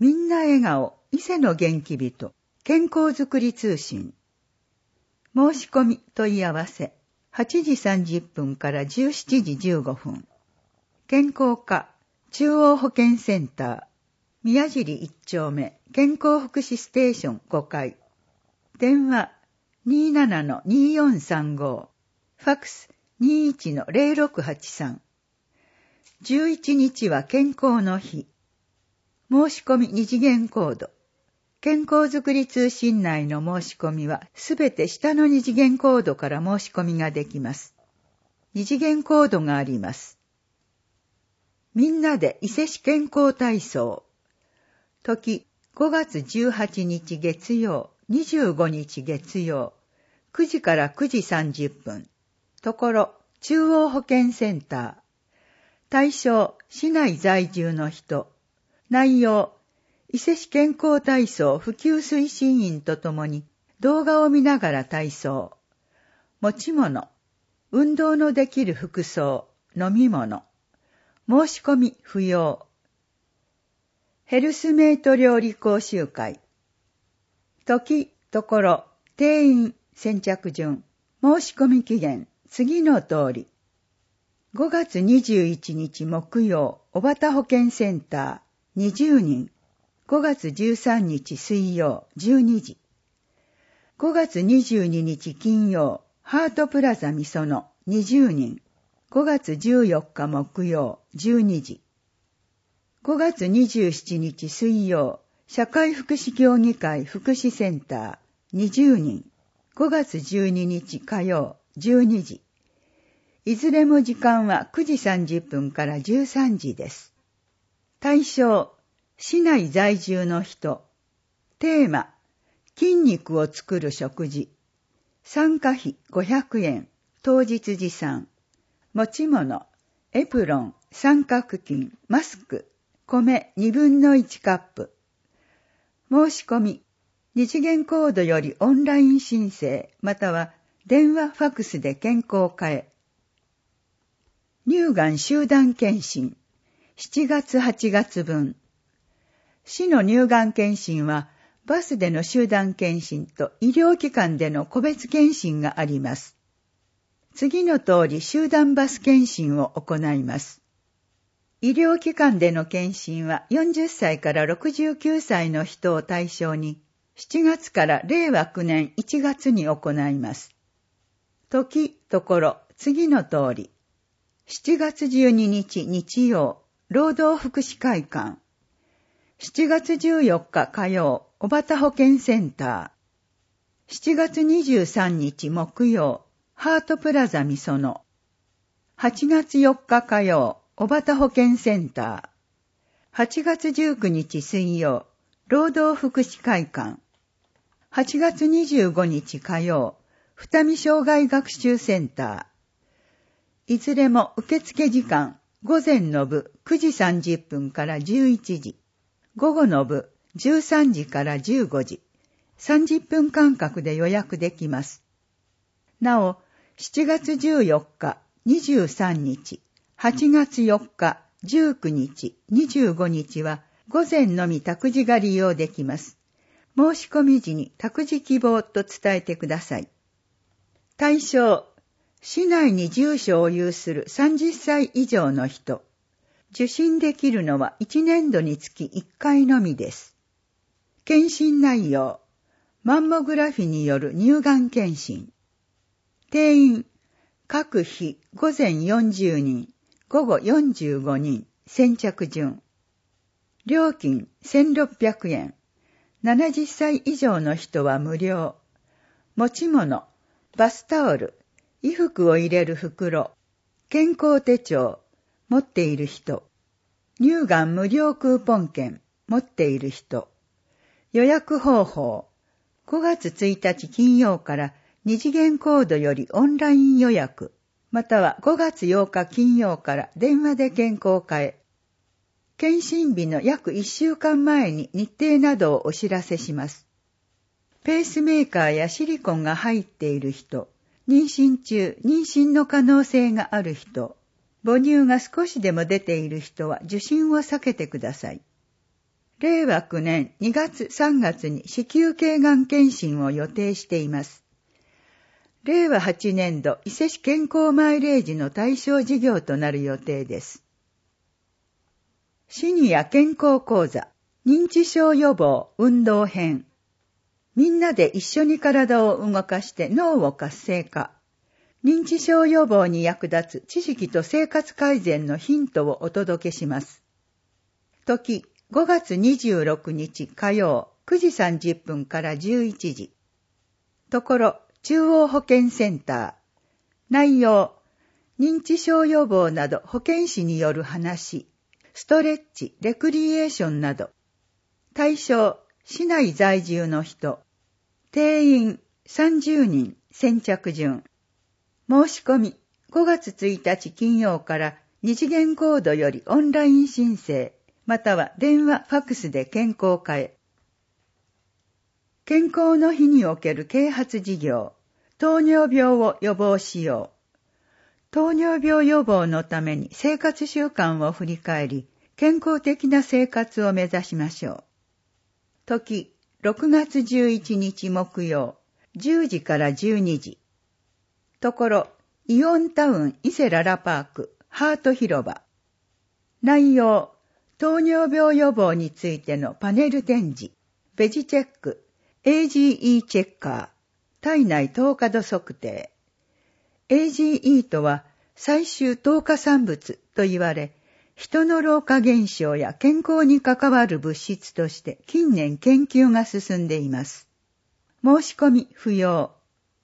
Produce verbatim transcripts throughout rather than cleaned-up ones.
みんな笑顔、伊勢の元気人、健康づくり通信。申し込み問い合わせ、はちじさんじゅっぷんからじゅうしちじじゅうごふん。健康課、中央保健センター、宮尻いっ丁目、健康福祉ステーションごかい。電話 にーななのにーよんさんご、ファックス にーいちのゼロろくはちさん。じゅういちにちは健康の日。申し込み二次元コード。健康づくり通信内の申し込みはすべて下の二次元コードから申し込みができます。二次元コードがあります。みんなで伊勢市健康体操。時ごがつじゅうはちにち月曜、にじゅうごにち月曜、くじからくじさんじゅっぷん。ところ、中央保健センター。対象、市内在住の人。内容、伊勢市健康体操普及推進員とともに動画を見ながら体操。持ち物、運動のできる服装、飲み物。申し込み不要。ヘルスメイト料理講習会。時、ところ、定員、先着順。申し込み期限、次の通り。ごがつにじゅういちにち木曜、小畑保健センター、にじゅうにん。ごがつじゅうさんにち水曜、じゅうにじ。ごがつにじゅうににち金曜、ハートプラザみその、にじゅうにん。ごがつじゅうよっか木曜、じゅうにじ。ごがつにじゅうしちにち水曜、社会福祉協議会福祉センター、にじゅうにん。ごがつじゅうににち火曜、じゅうにじ。いずれも時間はくじさんじゅっぷんからじゅうさんじです。対象、市内在住の人。テーマ、筋肉を作る食事。参加費ごひゃくえん、当日持参。持ち物、エプロン、三角巾、マスク、米にぶんのいちカップ。申し込み、二次元コードよりオンライン申請、または電話ファクスで健康課へ。乳がん集団検診、しちがつはちがつぶん。市の乳がん検診は、バスでの集団検診と医療機関での個別検診があります。次の通り集団バス検診を行います。医療機関での検診はよんじゅっさいからろくじゅうきゅうさいの人を対象に、しちがつかられいわきゅうねんいちがつに行います。時、ところ、次の通り。しちがつじゅうににち日曜、労働福祉会館。しちがつじゅうよっか火曜、小畑保健センター。しちがつにじゅうさんにち木曜、ハートプラザみその。はちがつよっか火曜、小畑保健センター。はちがつじゅうくにち水曜、労働福祉会館。はちがつにじゅうごにち火曜、二見障害学習センター。いずれも受付時間、午前の部くじさんじゅっぷんからじゅういちじ、午後の部じゅうさんじからじゅうごじ、さんじゅっぷん間隔で予約できます。なお、しちがつじゅうよっか、にじゅうさんにち、はちがつよっか、じゅうくにち、にじゅうごにちは午前のみ託児が利用できます。申し込み時に託児希望と伝えてください。対象、市内に住所を有するさんじゅっさい以上の人。受診できるのはいちねんどにつきいっかいのみです。検診内容、マンモグラフィによる乳がん検診。定員、各日午前よんじゅうにん、午後よんじゅうごにん、先着順。料金せんろっぴゃくえん。ななじゅっさい以上の人は無料。持ち物、バスタオル、衣服を入れる袋、健康手帳、持っている人。乳がん無料クーポン券、持っている人。予約方法、ごがつついたち金曜から二次元コードよりオンライン予約、またはごがつようか金曜から電話で健康課へ。検診日の約いっしゅうかんまえに日程などをお知らせします。ペースメーカーやシリコンが入っている人、妊娠中、妊娠の可能性がある人、母乳が少しでも出ている人は受診を避けてください。 れいわきゅうねんにがつさんがつに子宮頸がん検診を予定しています。れいわはちねんど伊勢市健康マイレージの対象事業となる予定です。シニア健康講座、認知症予防運動編。みんなで一緒に体を動かして脳を活性化。認知症予防に役立つ知識と生活改善のヒントをお届けします。時、ごがつにじゅうろくにち火曜くじさんじゅっぷんからじゅういちじ。ところ、中央保健センター。内容、認知症予防など保健師による話、ストレッチ、レクリエーションなど。対象、市内在住の人。定員、さんじゅうにん、先着順。申し込み、ごがつついたち金曜から二次元コードよりオンライン申請、または電話、ファクスで健康課へ。健康の日における啓発事業、糖尿病を予防しよう。糖尿病予防のために生活習慣を振り返り、健康的な生活を目指しましょう。時、ろくがつじゅういちにち木曜、じゅうじからじゅうにじ。ところ、イオンタウン伊勢ララパーク、ハート広場。内容、糖尿病予防についてのパネル展示、ベジチェック、エージーイー チェッカー、体内糖化度測定。エージーイー とは最終糖化産物と言われ、人の老化現象や健康に関わる物質として近年研究が進んでいます。申し込み不要。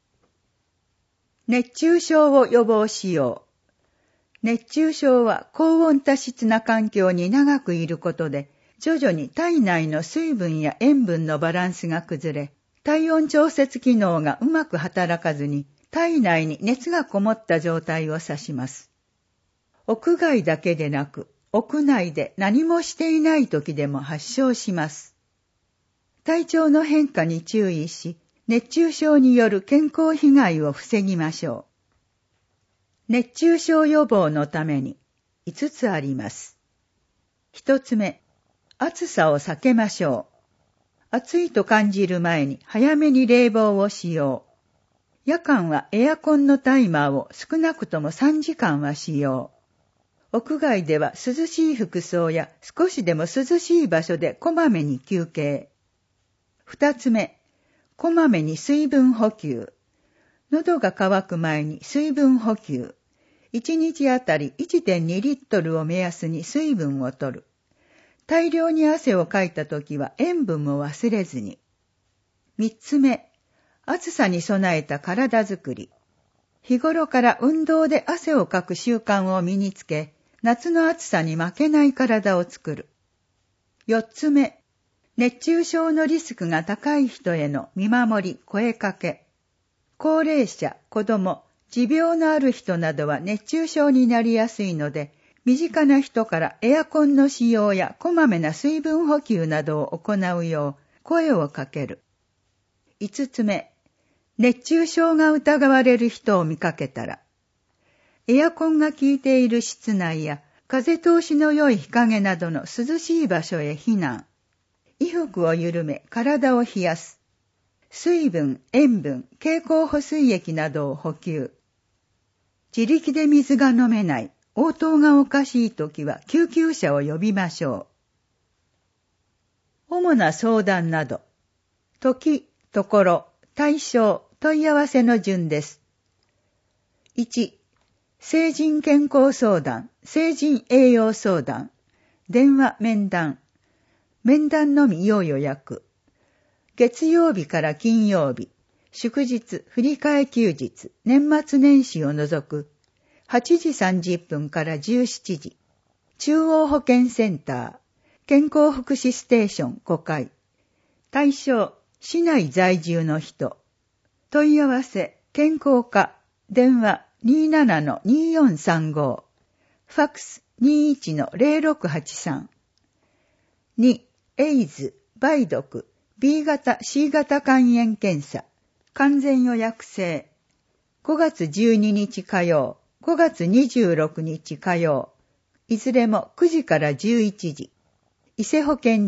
熱中症を予防しよう。熱中症は高温多湿な環境に長くいることで、徐々に体内の水分や塩分のバランスが崩れ、体温調節機能がうまく働かずに、体内に熱がこもった状態を指します。屋外だけでなく、屋内で何もしていない時でも発症します。体調の変化に注意し、熱中症による健康被害を防ぎましょう。熱中症予防のためにいつつあります。一つ目、暑さを避けましょう。暑いと感じる前に早めに冷房を使用。夜間はエアコンのタイマーを少なくともさんじかんは使用。屋外では涼しい服装や少しでも涼しい場所でこまめに休憩。二つ目、こまめに水分補給。喉が渇く前に水分補給。いちにちあたり いってんにリットルを目安に水分を取る。大量に汗をかいたときは塩分も忘れずに。三つ目、暑さに備えた体づくり。日頃から運動で汗をかく習慣を身につけ、夏の暑さに負けない体を作る。四つ目、熱中症のリスクが高い人への見守り、声かけ。高齢者、子供、持病のある人などは熱中症になりやすいので、身近な人からエアコンの使用やこまめな水分補給などを行うよう声をかける。五つ目、熱中症が疑われる人を見かけたら、エアコンが効いている室内や風通しの良い日陰などの涼しい場所へ避難。衣服を緩め体を冷やす。水分、塩分、経口補水液などを補給。自力で水が飲めない、応答がおかしいときは救急車を呼びましょう。主な相談など、時、ところ、対象、問い合わせの順です。いち、成人健康相談、成人栄養相談、電話面談、面談のみ要予約、月曜日から金曜日、祝日、振り替え休日、年末年始を除く、はちじさんじゅっぷんからじゅうしちじ、中央保健センター、健康福祉ステーションごかい、対象、市内在住の人、問い合わせ、健康課、電話 にーななのにーよんさんご、ファックス にーいちのゼロろくはちさん。に、エイズ、梅毒、B 型、C 型肝炎検査、完全予約制。ごがつじゅうににち火曜、ごがつにじゅうろくにち火曜、いずれもくじからじゅういちじ。伊勢保健所、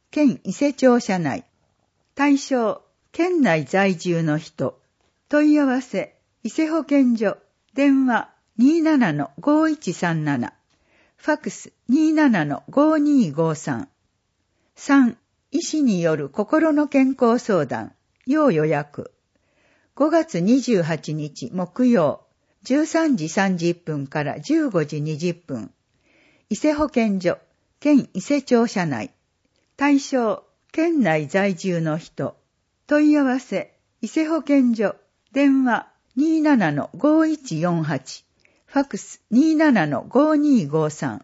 県伊勢町社内。対象、県内在住の人。問い合わせ、伊勢保健所。電話 にーななのごーいちさんなな。ファックス にーななのごーにーごーさん。さん. 医師による心の健康相談。要予約。ごがつにじゅうはちにち木曜、じゅうさんじさんじゅっぷんからじゅうごじにじゅっぷん。伊勢保健所、県伊勢町社内。対象、県内在住の人。問い合わせ、伊勢保健所。電話 にーななのごーいちよんはち。ファックス にーななのごーにーごーさん。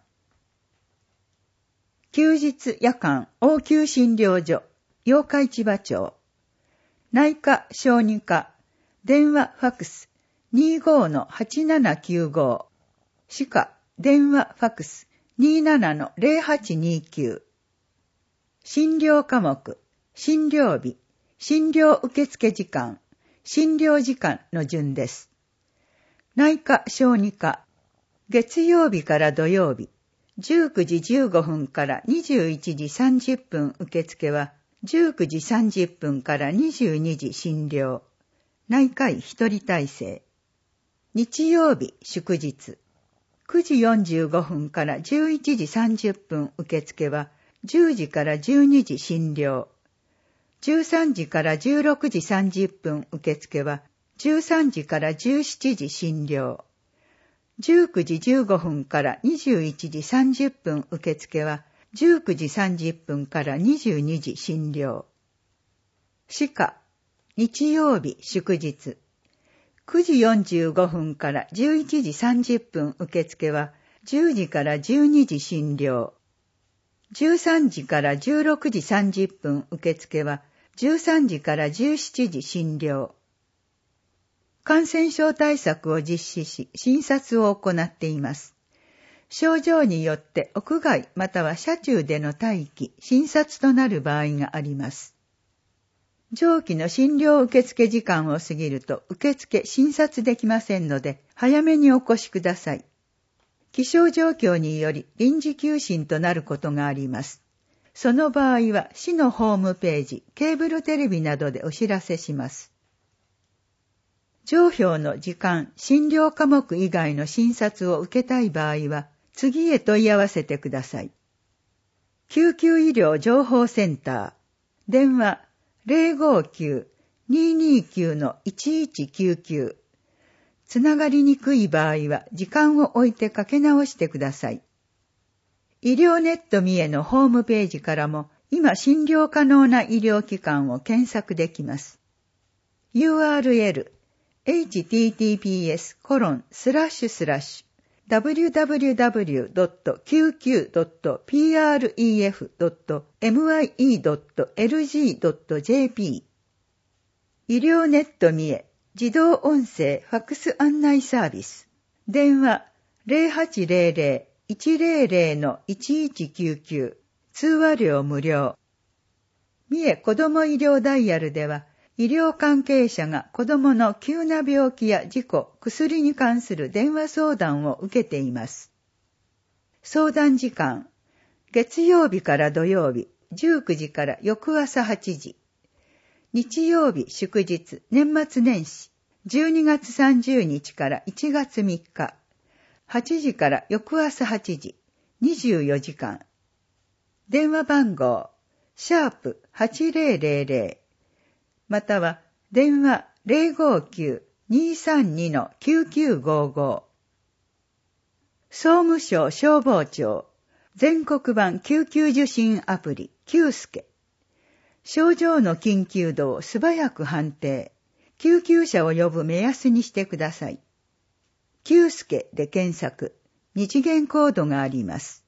休日夜間応急診療所、八日市場町。内科小児科、電話ファックス にーごーのはちななきゅうご。歯科、電話ファックス にーななのぜろはちにーきゅう。診療科目、診療日、診療受付時間、診療時間の順です。内科小児科、月曜日から土曜日、じゅうくじじゅうごふんからにじゅういちじさんじゅっぷん受付は、じゅうくじさんじゅっぷんからにじゅうにじ診療。内科医一人体制。日曜日祝日。くじよんじゅうごふんからじゅういちじさんじゅっぷん受付は、じゅうじからじゅうにじ診療。じゅうさんじからじゅうろくじさんじゅっぷん受付は、じゅうさんじからじゅうしちじ診療。じゅうくじじゅうごふんからにじゅういちじさんじゅっぷん受付は、じゅうくじさんじゅっぷんからにじゅうにじ診療。歯科、日曜日祝日。くじよんじゅうごふんからじゅういちじさんじゅっぷん受付は、じゅうじからじゅうにじ診療。じゅうさんじからじゅうろくじさんじゅっぷん受付は、じゅうさんじからじゅうしちじ診療。感染症対策を実施し、診察を行っています。症状によって屋外または車中での待機、診察となる場合があります。上記の診療受付時間を過ぎると受付診察できませんので、早めにお越しください。気象状況により臨時休診となることがあります。その場合は市のホームページ、ケーブルテレビなどでお知らせします。上表の時間、診療科目以外の診察を受けたい場合は、次へ問い合わせてください。救急医療情報センター。電話 ゼロごきゅう にーにーきゅう のいちいちきゅうきゅう。つながりにくい場合は、時間を置いてかけ直してください。医療ネット三重のホームページからも、今診療可能な医療機関を検索できます。ユーアールエル エイチティーティーピーエス コロン スラッシュスラッシュ ダブリューダブリューダブリュー ドット キューキュー ドット ピーアールイーエフ ドット エムアイイー ドット エルジー ドット ジェーピー 医療ネット三重自動音声ファックス案内サービス。電話 ゼロはちゼロゼロ いちゼロゼロ のいちいちきゅうきゅう。通話料無料。三重子ども医療ダイヤルでは、医療関係者が子どもの急な病気や事故、薬に関する電話相談を受けています。相談時間、月曜日から土曜日、じゅうくじから翌朝はちじ。日曜日祝日、年末年始、じゅうにがつさんじゅうにちからいちがつみっか、はちじから翌朝はちじ、にじゅうよじかん。電話番号、シャープはちゼロゼロゼロ、または電話 ゼロごきゅう にーさんに のきゅうきゅうごご。総務省消防庁全国版救急受診アプリキュースケ。症状の緊急度を素早く判定。救急車を呼ぶ目安にしてください。キュースケで検索。二次元コードがあります。